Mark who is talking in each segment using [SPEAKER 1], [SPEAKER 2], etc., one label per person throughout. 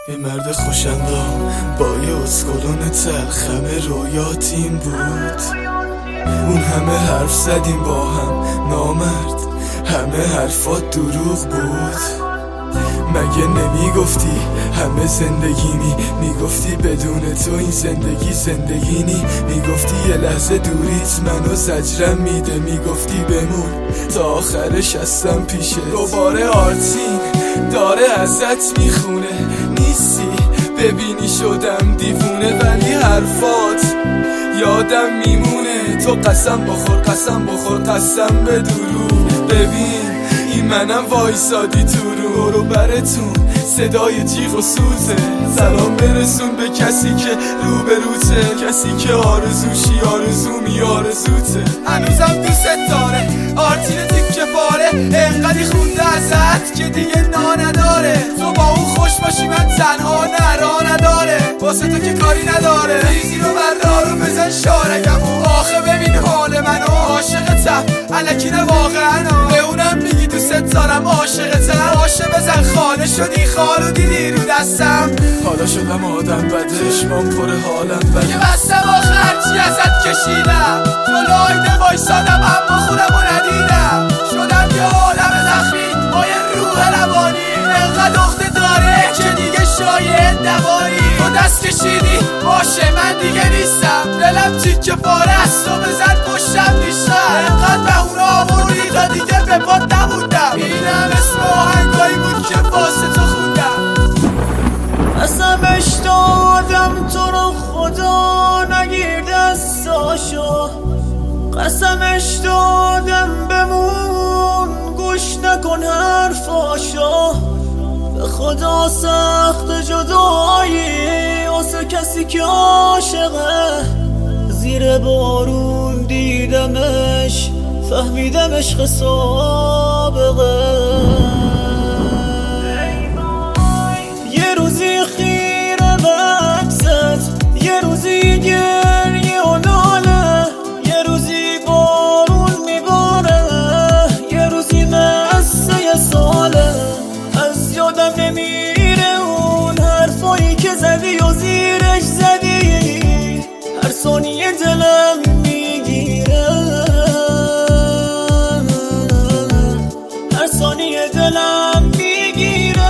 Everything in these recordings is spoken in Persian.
[SPEAKER 1] یه مرد خوشندام با یه اسکلون تلخ، همه رویات این بود. اون همه حرف زدیم با هم نامرد، همه حرفات دروغ بود. مگه نمیگفتی همه زندگیمی؟ میگفتی بدون تو این زندگی نی. میگفتی یه لحظه دوریت منو زجرم میده، میگفتی بمون تا آخرش هستم پیشت. دوباره آرتین داره ازت میخونه، نیستی ببینی شدم دیوونه، ولی حرفات یادم میمونه. تو قسم بخور قسم بخور قسم به دروغ، ببین این منم وایسادی تو رو براتون صدای جیغ و سوزه. سلام برسون به کسی که روبروته، کسی که آرزوشی آرزومی آرزوته. هنوزم دوست داره آرتین تیکه پاره، انقدی خونده ازت که دیگه نداره. تو با اون خوش باشی من تنها نرا نداره، واسه تو که کاری نداره. ریزی رو بر رو بزن شارگمو، آخه ببین حال منو عاشقتم الکی نه واقعا. به اونم میگی دوست دارم عاشقتم، عاشق بزن خاله شدی خالو دیدی رو دستم. حالا شدم آدم بده، چشمام پر حالم بده، یه بستم آخر چی ازت کشیدم. جلو آینه وایسادم اما خودمو ندیدم، شدم یه عالم زخمی با یه روح روانی. انقدر اخته داره که دیگه شاید دوانی. تو دست کشیدی باشه من دیگه نیستم، دلم تیکه پاره است و بزن پشتم نیستم. انقدر به اون آوردی تا دیگه به پات نبودم، اینم اسم آهنگایی بود که واسه تو خوندم.
[SPEAKER 2] قسمش دادم تو رو خدا نگیر دستاشو، قسمش دادم بمون گوش نکن حرفاشو. به خدا سخت جدایی واسه کسی که عاشقه، زیر بارون دیدمش فهمیدم عشق سابقه. یه روزی خیره به عکست، یه روزی گریه و ناله، یه روزی بارون میباره، یه روزی مثل یه ساله. از یادم نمیره اون حرفایی که زدی و زیرش زدی، هر ثانیه دلم میگیره، هر ثانیه دلم میگیره.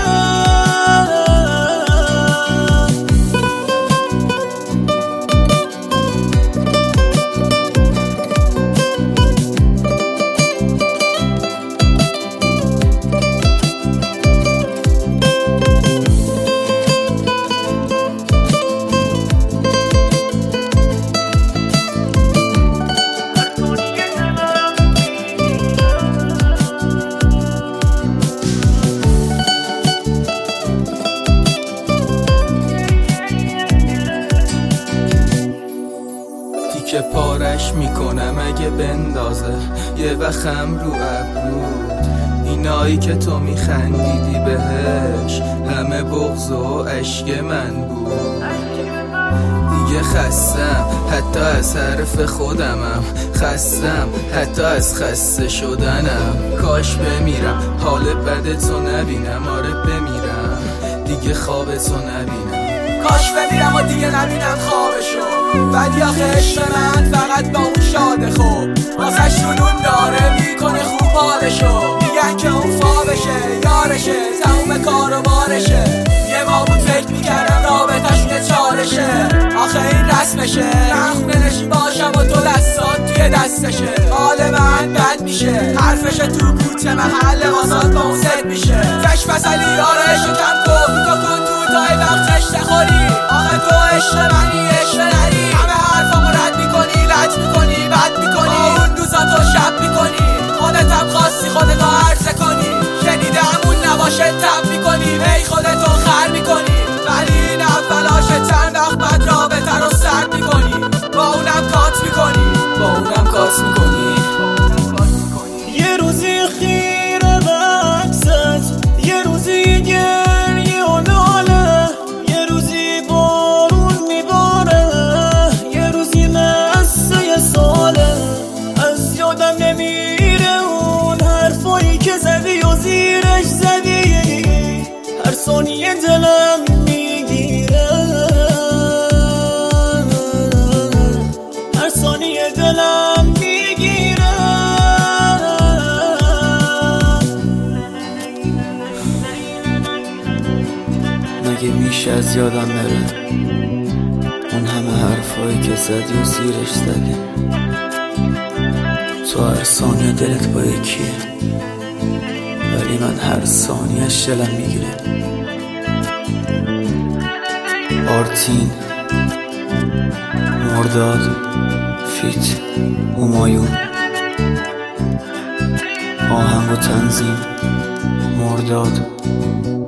[SPEAKER 1] که پارش میکنم اگه بندازه یه وخم رو ابرود. اینایی که تو میخندیدی بهش همه بغض و عشق من بود. دیگه خستم حتی از حرف خودمم، خستم حتی از خسته شدنم. کاش بمیرم حال بد تو نبینم، آره بمیرم دیگه خواب تو نبینم. کاش بمیرم و دیگه نبینم خوابشو، ولی آخه عشق من فقط با اون شاده. خوب واسه شنون داره میکنه خوب حالشو، میگن که اون فابشه یارشه تموم کار و بارشه. یه ما بود فکر میکردم رابطه‌شون چالشه، آخه این رسمشه من خونه نشین باشم و تو دستات توی دستشه. حال من بد میشه حرفش تو کوچه محل واسات با اون زد میشه. فش فصلی یارشو کم کن تو کن تو تای وقتش نخوری، آخه تو عشق منی عشق نری. همه حرفامو رد میکنی لج میکنی بد میکنی، اون روزاتو شب میکنی، خودتم خواستی خودتو عرضه کنی. شنیدم اون نباشه تب میکنی، هی خودتو خر میکنی، ولی این اولاشه چند وقت بعد رابطه رو سرد میکنی. با اونم کات میکنی، با اونم کات میکنی.
[SPEAKER 2] یه روزی خیره به عکست، یه روزی گریه و ناله، یه روزی بارون میباره، یه روزی مثل یه ساله. از یادم نمیره اون حرفایی که زدی و زیرش زدی، هر ثانیه دلم میگیره.
[SPEAKER 3] همیشه از یادم نره اون همه حرفایی که زدی و زیرش زدی. تو هر ثانیه دلت با یکیه، ولی من هر ثانیه‌اش دلم میگیره. آرتین مرداد فیت همایون، آهنگ و تنظیم مرداد.